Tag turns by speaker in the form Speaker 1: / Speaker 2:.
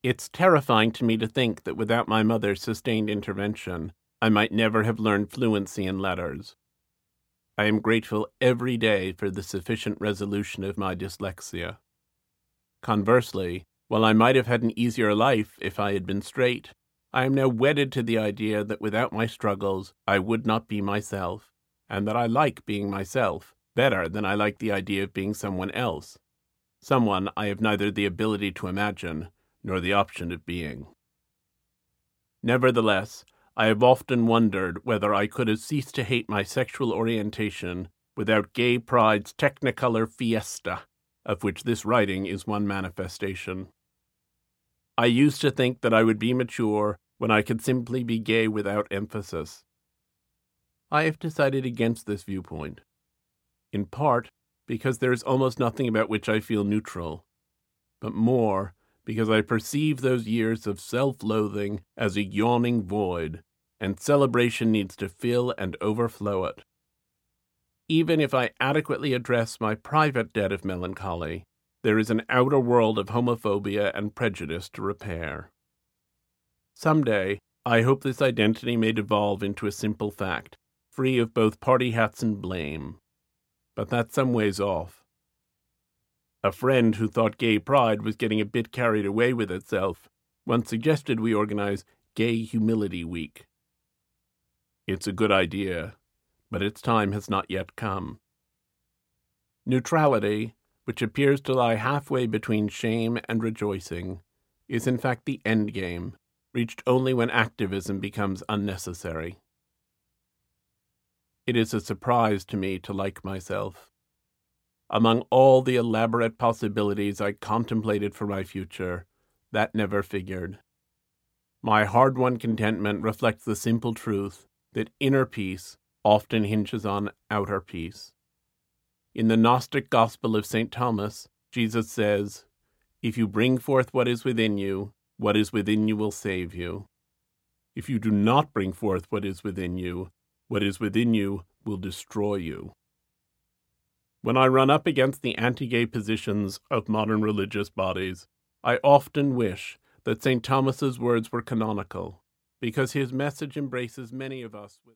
Speaker 1: It's terrifying to me to think that without my mother's sustained intervention, I might never have learned fluency in letters. I am grateful every day for the sufficient resolution of my dyslexia. Conversely, while I might have had an easier life if I had been straight, I am now wedded to the idea that without my struggles, I would not be myself, and that I like being myself better than I like the idea of being someone else, someone I have neither the ability to imagine nor the option of being. Nevertheless, I have often wondered whether I could have ceased to hate my sexual orientation without gay pride's technicolor fiesta, of which this writing is one manifestation. I used to think that I would be mature when I could simply be gay without emphasis. I have decided against this viewpoint, in part because there is almost nothing about which I feel neutral, but more because I perceive those years of self-loathing as a yawning void, and celebration needs to fill and overflow it. Even if I adequately address my private debt of melancholy, there is an outer world of homophobia and prejudice to repair. Someday, I hope this identity may devolve into a simple fact, free of both party hats and blame. But that's some ways off. A friend who thought gay pride was getting a bit carried away with itself once suggested we organize Gay Humility Week. It's a good idea, but its time has not yet come. Neutrality, which appears to lie halfway between shame and rejoicing, is in fact the end game, reached only when activism becomes unnecessary. It is a surprise to me to like myself. Among all the elaborate possibilities I contemplated for my future, that never figured. My hard-won contentment reflects the simple truth that inner peace often hinges on outer peace. In the Gnostic Gospel of St. Thomas, Jesus says, "If you bring forth what is within you will save you. If you do not bring forth what is within you will destroy you." When I run up against the anti-gay positions of modern religious bodies, I often wish that St. Thomas's words were canonical, because his message embraces many of us with